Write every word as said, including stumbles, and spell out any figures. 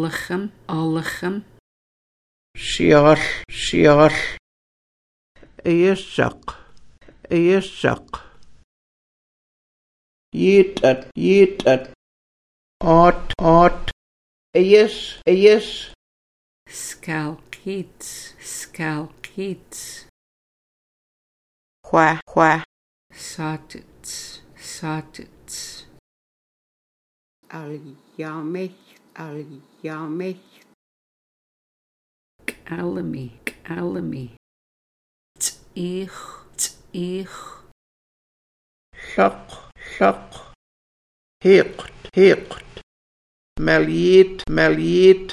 Allechem, Allechem. Siar, siar. Eyesak, eyesak. Yeetat, yeetat. Ot, ot. Eyes, eyes. Skalkits, skalkits. Hwa, hwa. Satits, satits. Al-Yamech, Al-Yamech. K'alami, k'alami. T'ich, t'ich. Shaq, shaq. Hiqt, hiqt. Maliet, maliet.